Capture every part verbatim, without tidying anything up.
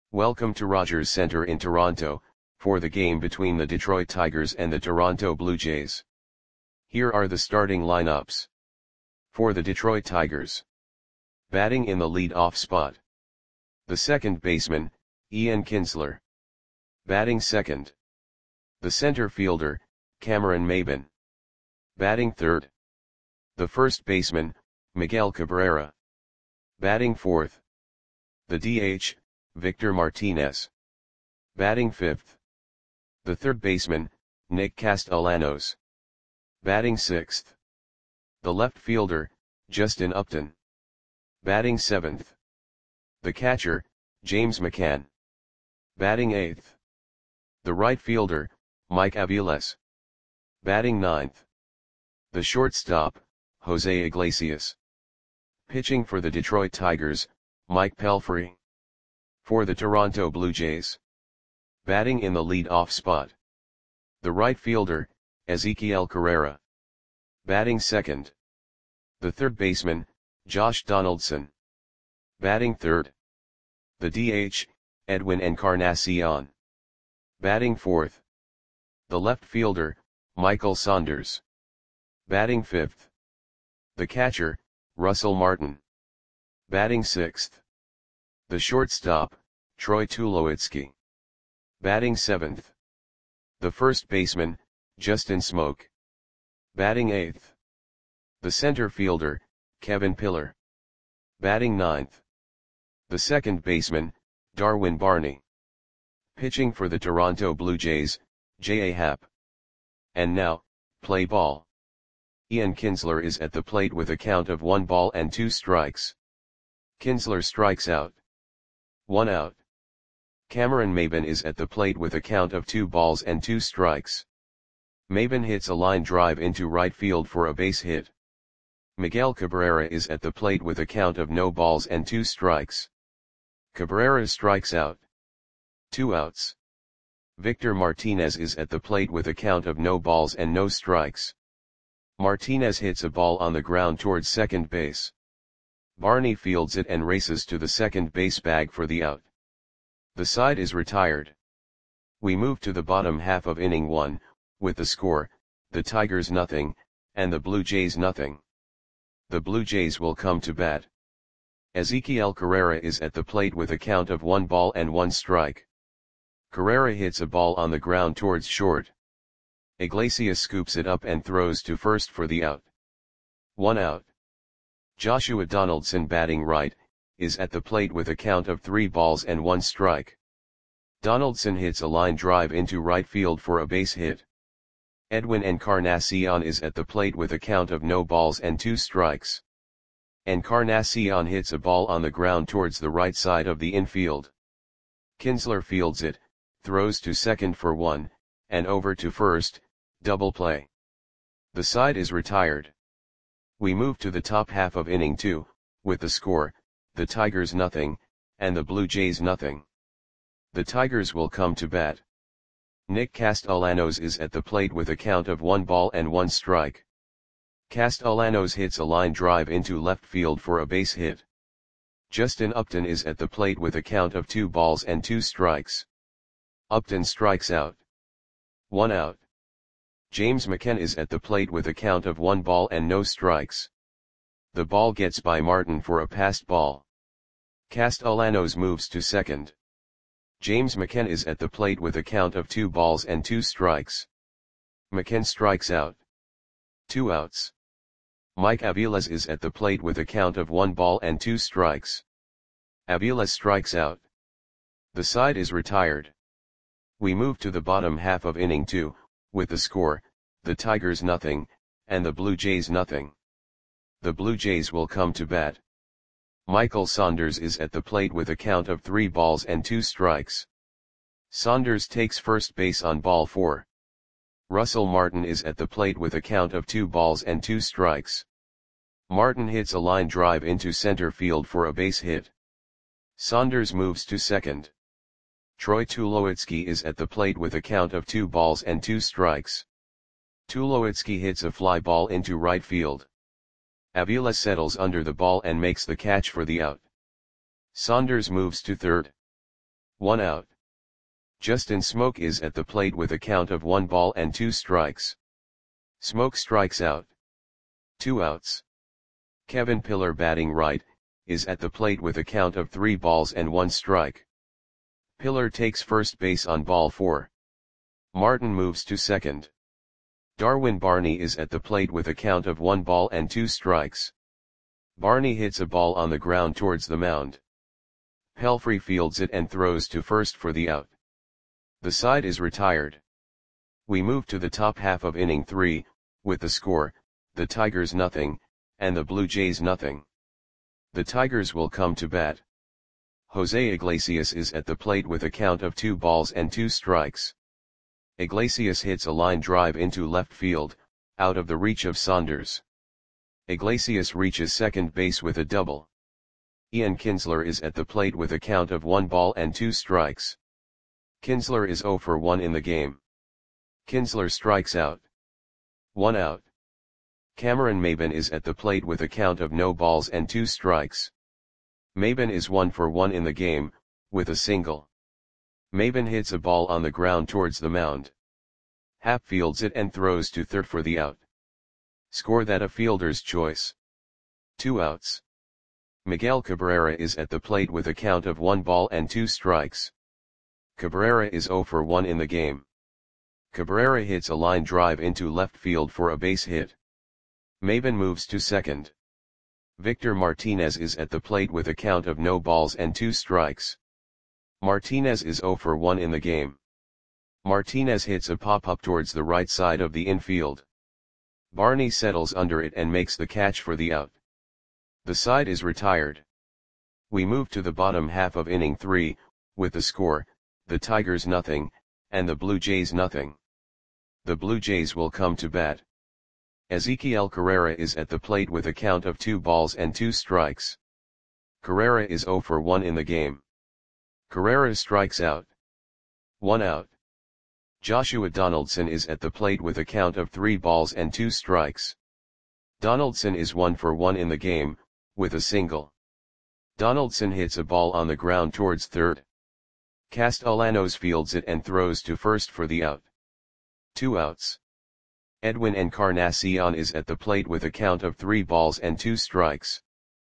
Welcome to Rogers Centre in Toronto, for the game between the Detroit Tigers and the Toronto Blue Jays. Here are the starting lineups. For the Detroit Tigers. Batting in the lead-off spot. The second baseman, Ian Kinsler. Batting second. The center fielder, Cameron Maybin. Batting third. The first baseman, Miguel Cabrera. Batting fourth. The D H, Victor Martinez. Batting fifth. The third baseman, Nick Castellanos. Batting sixth. The left fielder, Justin Upton. Batting seventh. The catcher, James McCann. Batting eighth. The right fielder, Mike Aviles. Batting ninth. The shortstop, Jose Iglesias. Pitching for the Detroit Tigers, Mike Pelfrey. For the Toronto Blue Jays. Batting in the lead-off spot. The right fielder, Ezekiel Carrera. Batting second. The third baseman, Josh Donaldson. Batting third. The D H, Edwin Encarnacion. Batting fourth. The left fielder, Michael Saunders. Batting fifth. The catcher, Russell Martin. Batting sixth. The shortstop, Troy Tulowitzki. Batting seventh. The first baseman, Justin Smoke. Batting eighth. The center fielder, Kevin Pillar. Batting ninth. The second baseman, Darwin Barney. Pitching for the Toronto Blue Jays, J A. Happ. And now, play ball. Ian Kinsler is at the plate with a count of one ball and two strikes. Kinsler strikes out. One out. Cameron Maybin is at the plate with a count of two balls and two strikes. Maybin hits a line drive into right field for a base hit. Miguel Cabrera is at the plate with a count of no balls and two strikes. Cabrera strikes out. Two outs. Victor Martinez is at the plate with a count of no balls and no strikes. Martinez hits a ball on the ground towards second base. Barney fields it and races to the second base bag for the out. The side is retired. We move to the bottom half of inning one, with the score, the Tigers nothing, and the Blue Jays nothing. The Blue Jays will come to bat. Ezekiel Carrera is at the plate with a count of one ball and one strike. Carrera hits a ball on the ground towards short. Iglesias scoops it up and throws to first for the out. One out. Joshua Donaldson, batting right, is at the plate with a count of three balls and one strike. Donaldson hits a line drive into right field for a base hit. Edwin Encarnacion is at the plate with a count of no balls and two strikes. Encarnacion hits a ball on the ground towards the right side of the infield. Kinsler fields it, throws to second for one, and over to first, double play. The side is retired. We move to the top half of inning two, with the score, the Tigers nothing, and the Blue Jays nothing. The Tigers will come to bat. Nick Castellanos is at the plate with a count of one ball and one strike. Castellanos hits a line drive into left field for a base hit. Justin Upton is at the plate with a count of two balls and two strikes. Upton strikes out. One out. James McCann is at the plate with a count of one ball and no strikes. The ball gets by Martin for a passed ball. Castellanos moves to second. James McCann is at the plate with a count of two balls and two strikes. McCann strikes out. Two outs. Mike Aviles is at the plate with a count of one ball and two strikes. Aviles strikes out. The side is retired. We move to the bottom half of inning two, with the score, the Tigers nothing, and the Blue Jays nothing. The Blue Jays will come to bat. Michael Saunders is at the plate with a count of three balls and two strikes. Saunders takes first base on ball four. Russell Martin is at the plate with a count of two balls and two strikes. Martin hits a line drive into center field for a base hit. Saunders moves to second. Troy Tulowitzki is at the plate with a count of two balls and two strikes. Tulowitzki hits a fly ball into right field. Aviles settles under the ball and makes the catch for the out. Saunders moves to third. one out. Justin Smoke is at the plate with a count of one ball and two strikes. Smoke strikes out. two outs. Kevin Pillar, batting right, is at the plate with a count of three balls and one strike. Pillar takes first base on ball four. Martin moves to second. Darwin Barney is at the plate with a count of one ball and two strikes. Barney hits a ball on the ground towards the mound. Pelfrey fields it and throws to first for the out. The side is retired. We move to the top half of inning three, with the score, the Tigers nothing, and the Blue Jays nothing. The Tigers will come to bat. Jose Iglesias is at the plate with a count of two balls and two strikes. Iglesias hits a line drive into left field, out of the reach of Saunders. Iglesias reaches second base with a double. Ian Kinsler is at the plate with a count of one ball and two strikes. Kinsler is oh for one in the game. Kinsler strikes out. one out. Cameron Maybin is at the plate with a count of no balls and two strikes. Maybin is one for one in the game, with a single. Maybin hits a ball on the ground towards the mound. Happ fields it and throws to third for the out. Score that a fielder's choice. two outs. Miguel Cabrera is at the plate with a count of one ball and two strikes. Cabrera is oh for one in the game. Cabrera hits a line drive into left field for a base hit. Maybin moves to second. Victor Martinez is at the plate with a count of no balls and two strikes. Martinez is oh for one in the game. Martinez hits a pop-up towards the right side of the infield. Barney settles under it and makes the catch for the out. The side is retired. We move to the bottom half of inning three, with the score, the Tigers nothing, and the Blue Jays nothing. The Blue Jays will come to bat. Ezequiel Carrera is at the plate with a count of two balls and two strikes. Carrera is oh for one in the game. Carrera strikes out. one out. Joshua Donaldson is at the plate with a count of three balls and two strikes. Donaldson is one for one in the game, with a single. Donaldson hits a ball on the ground towards third. Castellanos fields it and throws to first for the out. two outs. Edwin Encarnacion is at the plate with a count of three balls and two strikes.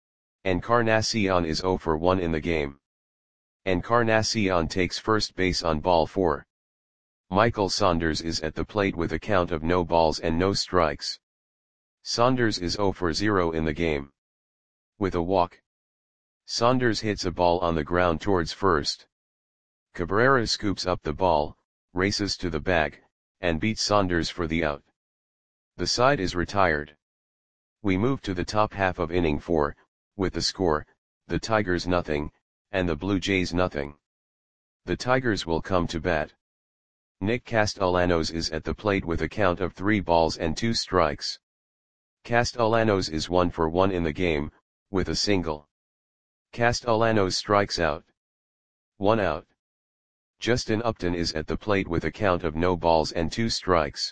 Encarnacion is oh for one in the game. Encarnacion takes first base on ball four. Michael Saunders is at the plate with a count of no balls and no strikes. Saunders is oh for zero in the game. With a walk. Saunders hits a ball on the ground towards first. Cabrera scoops up the ball, races to the bag, and beats Saunders for the out. The side is retired. We move to the top half of inning four, with the score, the Tigers nothing, and the Blue Jays nothing. The Tigers will come to bat. Nick Castellanos is at the plate with a count of three balls and two strikes. Castellanos is one for one in the game, with a single. Castellanos strikes out. one out. Justin Upton is at the plate with a count of no balls and two strikes.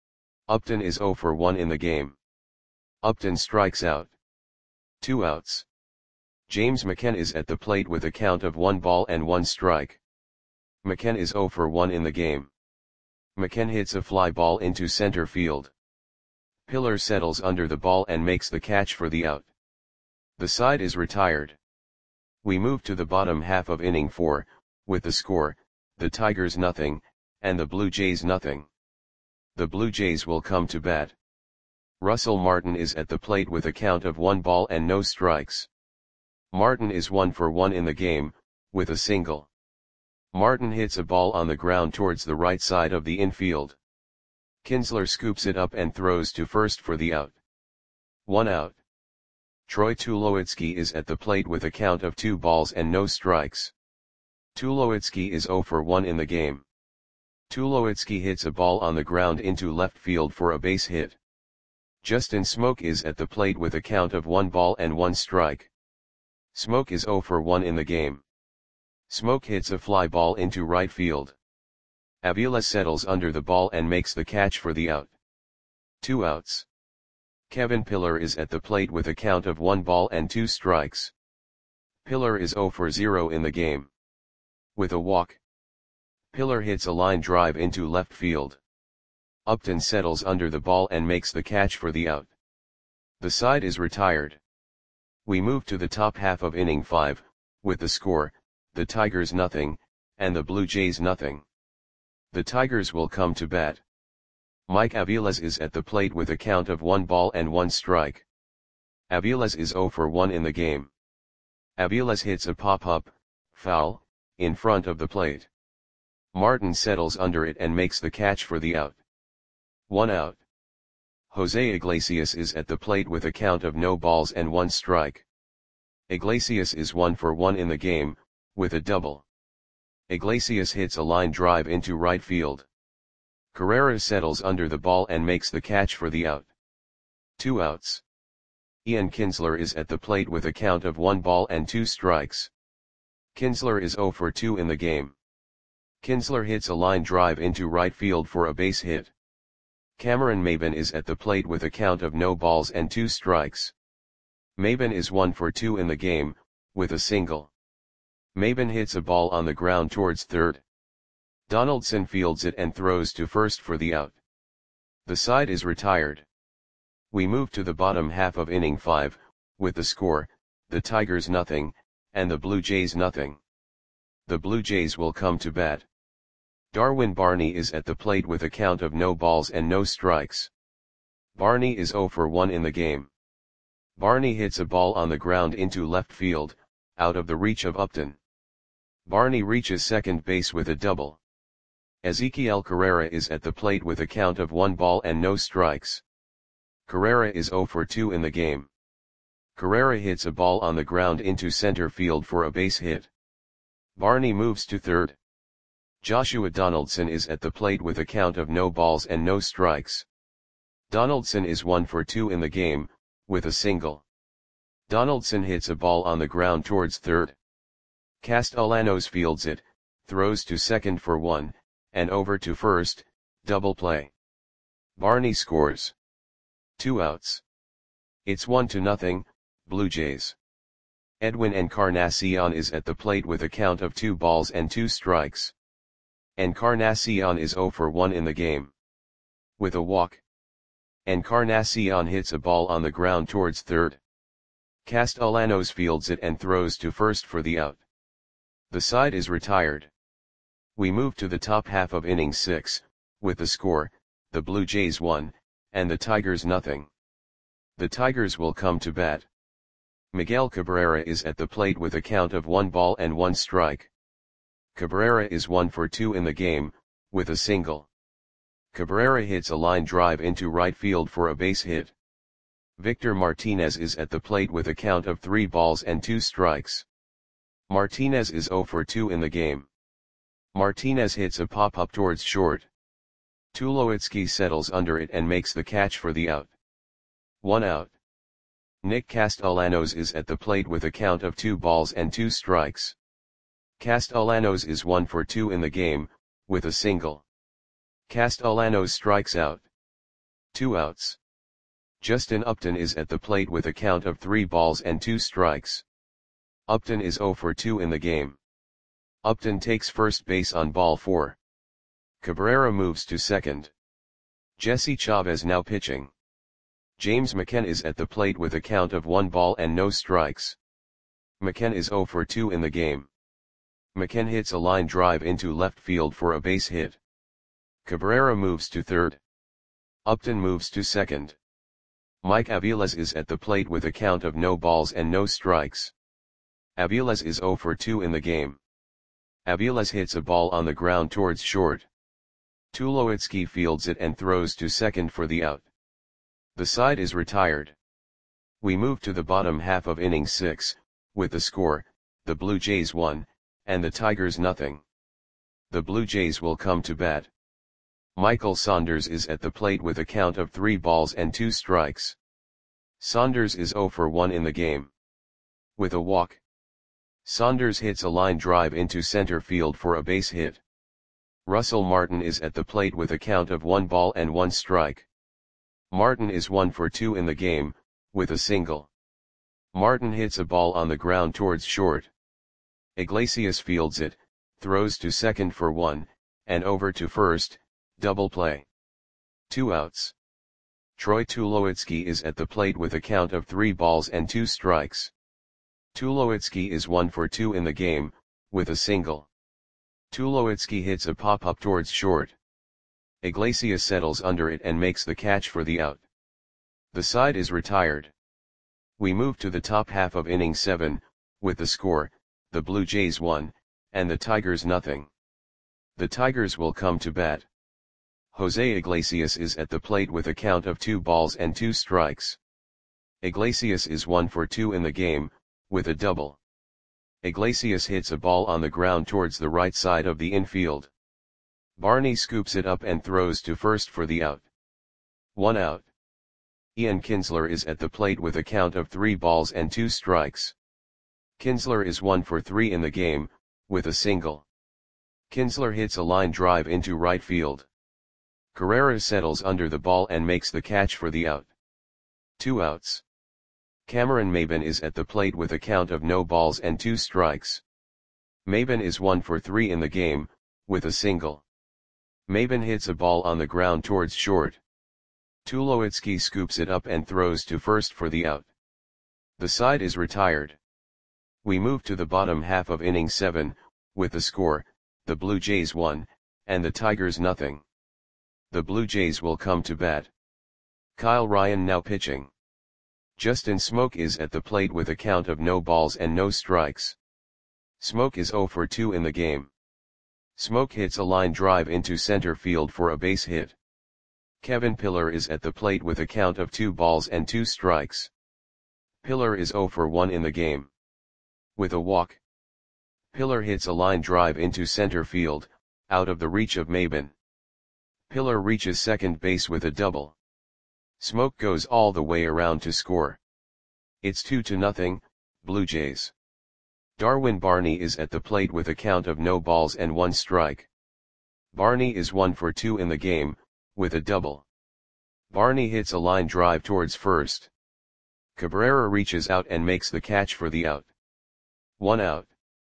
Upton is oh for one in the game. Upton strikes out. two outs. James McKenna is at the plate with a count of one ball and one strike. McKenna is oh for one in the game. McKenna hits a fly ball into center field. Pillar settles under the ball and makes the catch for the out. The side is retired. We move to the bottom half of inning four, with the score, the Tigers nothing, and the Blue Jays nothing. The Blue Jays will come to bat. Russell Martin is at the plate with a count of one ball and no strikes. Martin is one for one in the game, with a single. Martin hits a ball on the ground towards the right side of the infield. Kinsler scoops it up and throws to first for the out. one out. Troy Tulowitzki is at the plate with a count of two balls and no strikes. Tulowitzki is oh for one in the game. Tulowitzki hits a ball on the ground into left field for a base hit. Justin Smoke is at the plate with a count of one ball and one strike. Smoke is oh for one in the game. Smoke hits a fly ball into right field. Avila settles under the ball and makes the catch for the out. Two outs. Kevin Pillar is at the plate with a count of one ball and two strikes. Pillar is oh for zero in the game. With a walk. Pillar hits a line drive into left field. Upton settles under the ball and makes the catch for the out. The side is retired. We move to the top half of inning five, with the score, the Tigers nothing, and the Blue Jays nothing. The Tigers will come to bat. Mike Aviles is at the plate with a count of one ball and one strike. Aviles is zero for one in the game. Aviles hits a pop-up, foul, in front of the plate. Martin settles under it and makes the catch for the out. One out. Jose Iglesias is at the plate with a count of no balls and one strike. Iglesias is one for one in the game, with a double. Iglesias hits a line drive into right field. Carrera settles under the ball and makes the catch for the out. Two outs. Ian Kinsler is at the plate with a count of one ball and two strikes. Kinsler is zero for two in the game. Kinsler hits a line drive into right field for a base hit. Cameron Maybin is at the plate with a count of no balls and two strikes. Maybin is one for two in the game, with a single. Maybin hits a ball on the ground towards third. Donaldson fields it and throws to first for the out. The side is retired. We move to the bottom half of inning five, with the score, the Tigers nothing, and the Blue Jays nothing. The Blue Jays will come to bat. Darwin Barney is at the plate with a count of no balls and no strikes. Barney is zero for one in the game. Barney hits a ball on the ground into left field, out of the reach of Upton. Barney reaches second base with a double. Ezequiel Carrera is at the plate with a count of one ball and no strikes. Carrera is zero for two in the game. Carrera hits a ball on the ground into center field for a base hit. Barney moves to third. Joshua Donaldson is at the plate with a count of no balls and no strikes. Donaldson is one for two in the game, with a single. Donaldson hits a ball on the ground towards third. Castellanos fields it, throws to second for one, and over to first, double play. Barney scores. Two outs. It's one to nothing, Blue Jays. Edwin Encarnacion is at the plate with a count of two balls and two strikes. Encarnacion is zero for one in the game. With a walk. Encarnacion hits a ball on the ground towards third. Castellanos fields it and throws to first for the out. The side is retired. We move to the top half of inning six, with the score, the Blue Jays one, and the Tigers nothing. The Tigers will come to bat. Miguel Cabrera is at the plate with a count of one ball and one strike. Cabrera is one for two in the game, with a single. Cabrera hits a line drive into right field for a base hit. Victor Martinez is at the plate with a count of three balls and two strikes. Martinez is zero for two in the game. Martinez hits a pop-up towards short. Tulowitzki settles under it and makes the catch for the out. One out. Nick Castellanos is at the plate with a count of two balls and two strikes. Castellanos is one for two in the game, with a single. Castellanos strikes out. Two outs. Justin Upton is at the plate with a count of three balls and two strikes. Upton is zero for two in the game. Upton takes first base on ball four. Cabrera moves to second. Jesse Chavez now pitching. James McKen is at the plate with a count of one ball and no strikes. McKen is zero for two in the game. McKen hits a line drive into left field for a base hit. Cabrera moves to third. Upton moves to second. Mike Aviles is at the plate with a count of no balls and no strikes. Aviles is zero for two in the game. Aviles hits a ball on the ground towards short. Tulowitzki fields it and throws to second for the out. The side is retired. We move to the bottom half of inning six, with the score, the Blue Jays one, and the Tigers nothing. The Blue Jays will come to bat. Michael Saunders is at the plate with a count of three balls and two strikes. Saunders is zero for one in the game. With a walk. Saunders hits a line drive into center field for a base hit. Russell Martin is at the plate with a count of one ball and one strike. Martin is one for two in the game, with a single. Martin hits a ball on the ground towards short. Iglesias fields it, throws to second for one, and over to first, double play. Two outs. Troy Tulowitzki is at the plate with a count of three balls and two strikes. Tulowitzki is one for two in the game, with a single. Tulowitzki hits a pop-up towards short. Iglesias settles under it and makes the catch for the out. The side is retired. We move to the top half of inning seven, with the score, the Blue Jays one, and the Tigers nothing. The Tigers will come to bat. Jose Iglesias is at the plate with a count of two balls and two strikes. Iglesias is one for two in the game, with a double. Iglesias hits a ball on the ground towards the right side of the infield. Barney scoops it up and throws to first for the out. One out. Ian Kinsler is at the plate with a count of three balls and two strikes. Kinsler is one for three in the game, with a single. Kinsler hits a line drive into right field. Carrera settles under the ball and makes the catch for the out. Two outs. Cameron Maybin is at the plate with a count of no balls and two strikes. Maybin is one for three in the game, with a single. Maybin hits a ball on the ground towards short. Tulowitzki scoops it up and throws to first for the out. The side is retired. We move to the bottom half of inning seven, with the score, the Blue Jays one, and the Tigers nothing. The Blue Jays will come to bat. Kyle Ryan now pitching. Justin Smoke is at the plate with a count of no balls and no strikes. Smoke is zero for two in the game. Smoke hits a line drive into center field for a base hit. Kevin Pillar is at the plate with a count of two balls and two strikes. Pillar is zero for one in the game. With a walk. Pillar hits a line drive into center field, out of the reach of Maybin. Pillar reaches second base with a double. Smoke goes all the way around to score. It's two to nothing, Blue Jays. Darwin Barney is at the plate with a count of no balls and one strike. Barney is one for two in the game, with a double. Barney hits a line drive towards first. Cabrera reaches out and makes the catch for the out. One out.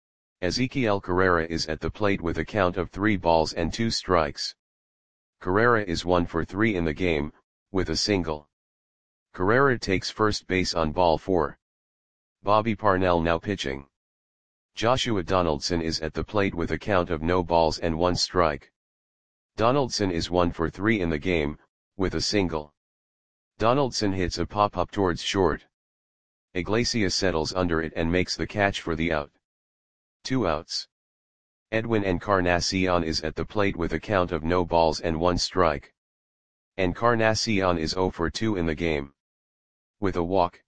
Ezequiel Carrera is at the plate with a count of three balls and two strikes. Carrera is one for three in the game, with a single. Carrera takes first base on ball four. Bobby Parnell now pitching. Joshua Donaldson is at the plate with a count of no balls and one strike. Donaldson is one for three in the game, with a single. Donaldson hits a pop-up towards short. Iglesias settles under it and makes the catch for the out. Two outs. Edwin Encarnacion is at the plate with a count of no balls and one strike. Encarnacion is zero for two in the game. With a walk.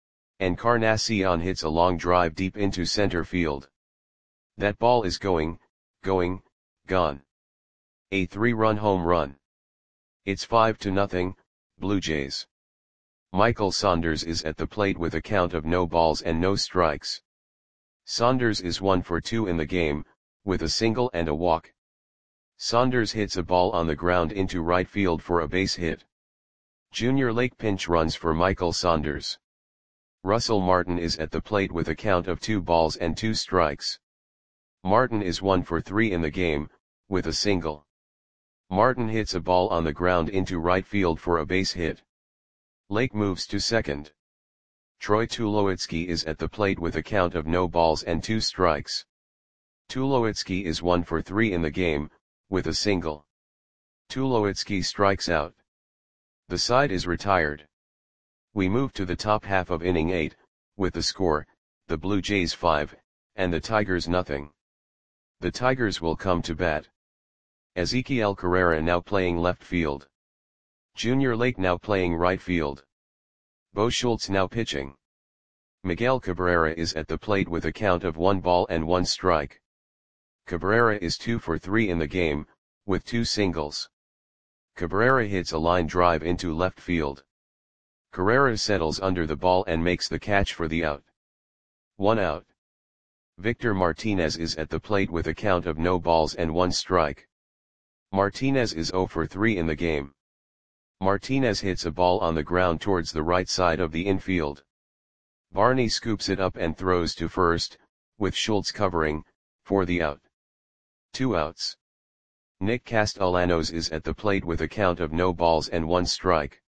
Encarnacion hits a long drive deep into center field. That ball is going, going, gone. A three-run home run. It's five to nothing, Blue Jays. Michael Saunders is at the plate with a count of no balls and no strikes. Saunders is one for two in the game, with a single and a walk. Saunders hits a ball on the ground into right field for a base hit. Junior Lake pinch runs for Michael Saunders. Russell Martin is at the plate with a count of two balls and two strikes. Martin is one for three in the game, with a single. Martin hits a ball on the ground into right field for a base hit. Lake moves to second. Troy Tulowitzki is at the plate with a count of no balls and two strikes. Tulowitzki is one for three in the game, with a single. Tulowitzki strikes out. The side is retired. We move to the top half of inning eight, with the score, the Blue Jays five, and the Tigers nothing. The Tigers will come to bat. Ezequiel Carrera now playing left field. Junior Lake now playing right field. Bo Schultz now pitching. Miguel Cabrera is at the plate with a count of one ball and one strike. Cabrera is two for three in the game, with two singles. Cabrera hits a line drive into left field. Carrera settles under the ball and makes the catch for the out. One out. Victor Martinez is at the plate with a count of no balls and one strike. Martinez is zero for three in the game. Martinez hits a ball on the ground towards the right side of the infield. Barney scoops it up and throws to first, with Schultz covering, for the out. Two outs. Nick Castellanos is at the plate with a count of no balls and one strike.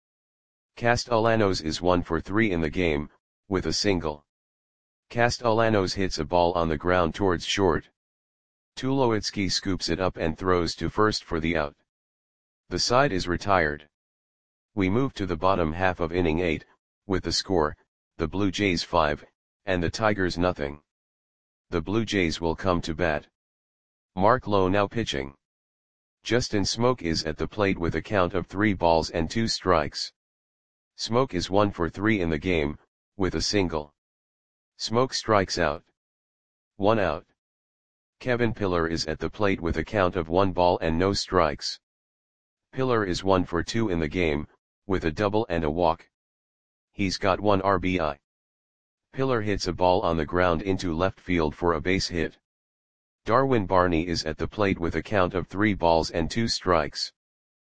Castellanos is one for three in the game, with a single. Castellanos hits a ball on the ground towards short. Tulowitzki scoops it up and throws to first for the out. The side is retired. We move to the bottom half of inning eight, with the score, the Blue Jays five, and the Tigers nothing. The Blue Jays will come to bat. Mark Lowe now pitching. Justin Smoke is at the plate with a count of three balls and two strikes. Smoke is one for three in the game, with a single. Smoke strikes out. One out. Kevin Pillar is at the plate with a count of one ball and no strikes. Pillar is one for two in the game, with a double and a walk. He's got one R B I. Pillar hits a ball on the ground into left field for a base hit. Darwin Barney is at the plate with a count of three balls and two strikes.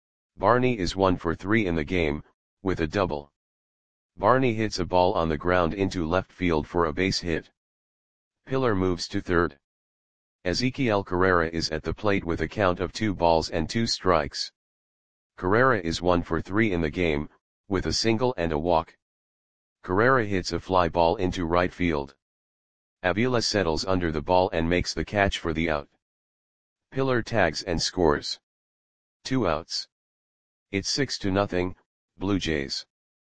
Barney is one for three in the game, with a double. Barney hits a ball on the ground into left field for a base hit. Pillar moves to third. Ezequiel Carrera is at the plate with a count of two balls and two strikes. Carrera is one for three in the game, with a single and a walk. Carrera hits a fly ball into right field. Avila settles under the ball and makes the catch for the out. Pillar tags and scores. Two outs. It's six to nothing, Blue Jays.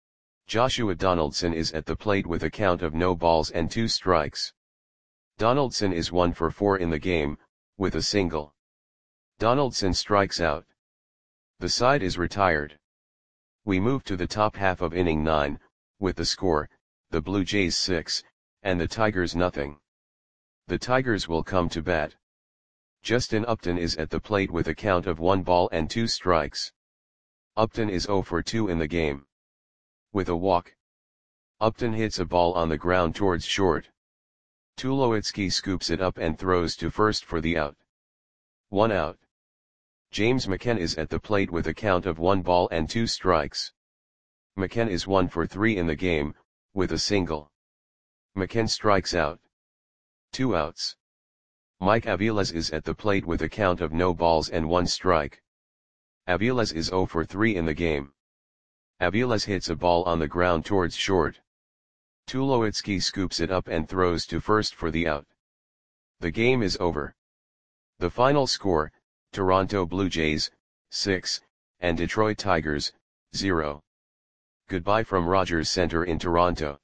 Joshua Donaldson is at the plate with a count of no balls and two strikes. Donaldson is one for four in the game, with a single. Donaldson strikes out. The side is retired. We move to the top half of inning nine, with the score, the Blue Jays six, and the Tigers nothing. The Tigers will come to bat. Justin Upton is at the plate with a count of one ball and two strikes. Upton is zero for two in the game. With a walk. Upton hits a ball on the ground towards short. Tulowitzki scoops it up and throws to first for the out. One out. James McCann is at the plate with a count of one ball and two strikes. McCann is one for three in the game, with a single. McCann strikes out. Two outs. Mike Aviles is at the plate with a count of no balls and one strike. Aviles is zero for three in the game. Aviles hits a ball on the ground towards short. Tulowitzki scoops it up and throws to first for the out. The game is over. The final score, Toronto Blue Jays, six, and Detroit Tigers, zero. Goodbye from Rogers Center in Toronto.